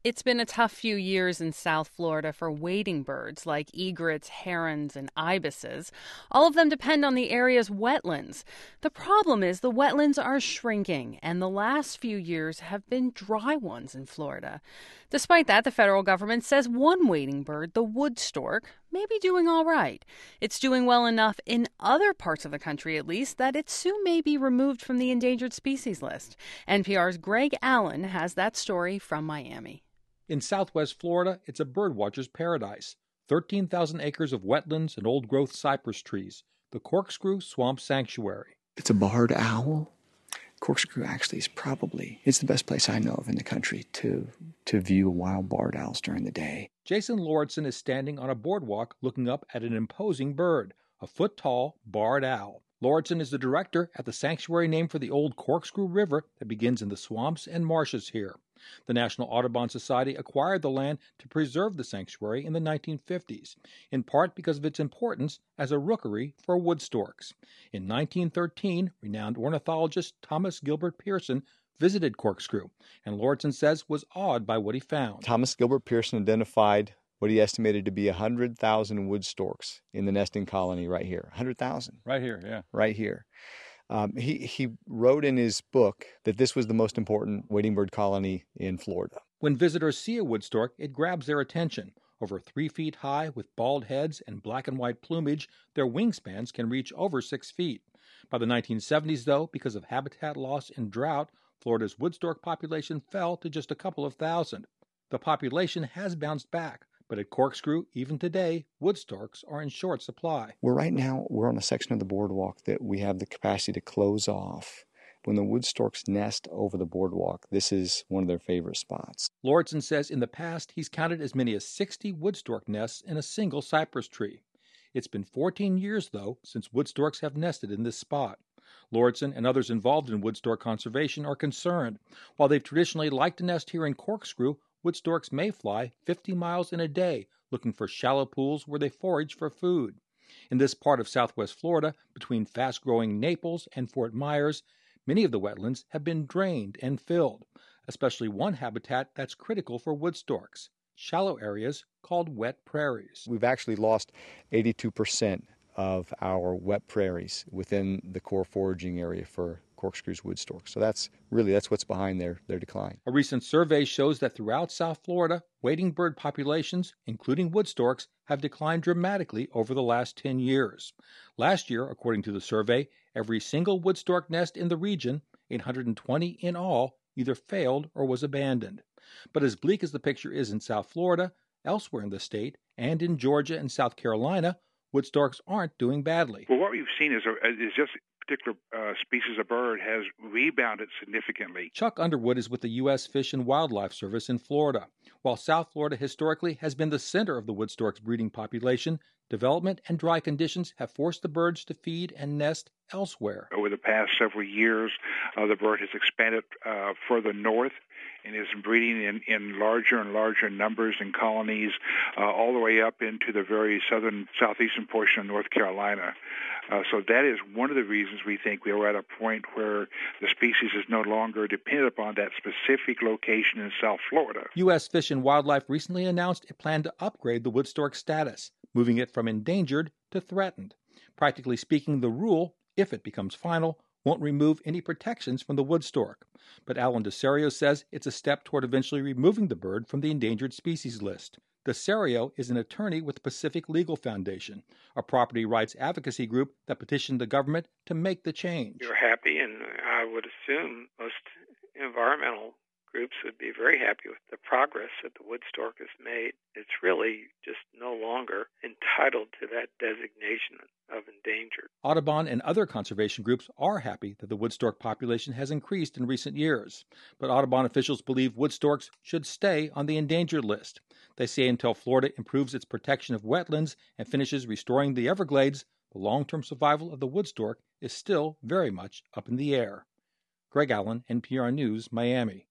It's been a tough few years in South Florida for wading birds like egrets, herons, and ibises. All of them depend on the area's wetlands. The problem is the wetlands are shrinking, and the last few years have been dry ones in Florida. Despite that, the federal government says one wading bird, the wood stork, may be doing all right. It's doing well enough in other parts of the country, at least, that it soon may be removed from the endangered species list. NPR's Greg Allen has that story from Miami. In southwest Florida, it's a birdwatcher's paradise. 13,000 acres of wetlands and old-growth cypress trees. The Corkscrew Swamp Sanctuary. It's a barred owl. Corkscrew actually it's the best place I know of in the country to view wild barred owls during the day. Jason Lauritsen is standing on a boardwalk looking up at an imposing bird, a foot-tall barred owl. Lauritsen is the director at the sanctuary named for the old Corkscrew River that begins in the swamps and marshes here. The National Audubon Society acquired the land to preserve the sanctuary in the 1950s, in part because of its importance as a rookery for wood storks. In 1913, renowned ornithologist Thomas Gilbert Pearson visited Corkscrew, and Lauritsen says was awed by what he found. Thomas Gilbert Pearson identified what he estimated to be 100,000 wood storks in the nesting colony right here. 100,000. Right here, yeah. Right here. He wrote in his book that this was the most important wading bird colony in Florida. When visitors see a wood stork, it grabs their attention. Over 3 feet high, with bald heads and black and white plumage, their wingspans can reach over 6 feet. By the 1970s, though, because of habitat loss and drought, Florida's wood stork population fell to just a couple of thousand. The population has bounced back, but at Corkscrew, even today, wood storks are in short supply. We're on a section of the boardwalk that we have the capacity to close off. When the wood storks nest over the boardwalk, this is one of their favorite spots. Lauritsen says in the past he's counted as many as 60 wood stork nests in a single cypress tree. It's been 14 years, though, since wood storks have nested in this spot. Lauritsen and others involved in wood stork conservation are concerned. While they've traditionally liked to nest here in Corkscrew, wood storks may fly 50 miles in a day looking for shallow pools where they forage for food. In this part of southwest Florida, between fast-growing Naples and Fort Myers, many of the wetlands have been drained and filled, especially one habitat that's critical for wood storks, shallow areas called wet prairies. We've actually lost 82% of our wet prairies within the core foraging area for Corkscrew's wood stork. So that's what's behind their decline. A recent survey shows that throughout South Florida, wading bird populations, including wood storks, have declined dramatically over the last 10 years. Last year, according to the survey, every single wood stork nest in the region, 820 in all, either failed or was abandoned. But as bleak as the picture is in South Florida, elsewhere in the state, and in Georgia and South Carolina, wood storks aren't doing badly. Well, what we've seen is just particular species of bird has rebounded significantly. Chuck Underwood is with the U.S. Fish and Wildlife Service in Florida. While South Florida historically has been the center of the wood stork's breeding population, development and dry conditions have forced the birds to feed and nest elsewhere. Over the past several years, the bird has expanded further north and is breeding in larger and larger numbers and colonies all the way up into the very southeastern portion of North Carolina. So that is one of the reasons we think we are at a point where the species is no longer dependent upon that specific location in South Florida. U.S. Fish and Wildlife recently announced it planned to upgrade the wood stork status, moving it from endangered to threatened. Practically speaking, the rule, if it becomes final, won't remove any protections from the wood stork. But Alan Desario says it's a step toward eventually removing the bird from the endangered species list. Desario is an attorney with the Pacific Legal Foundation, a property rights advocacy group that petitioned the government to make the change. You're happy, and I would assume most environmental groups would be very happy with the progress that the wood stork has made. It's really just no longer entitled to that designation of endangered. Audubon and other conservation groups are happy that the wood stork population has increased in recent years, but Audubon officials believe wood storks should stay on the endangered list. They say until Florida improves its protection of wetlands and finishes restoring the Everglades, the long-term survival of the wood stork is still very much up in the air. Greg Allen, NPR News, Miami.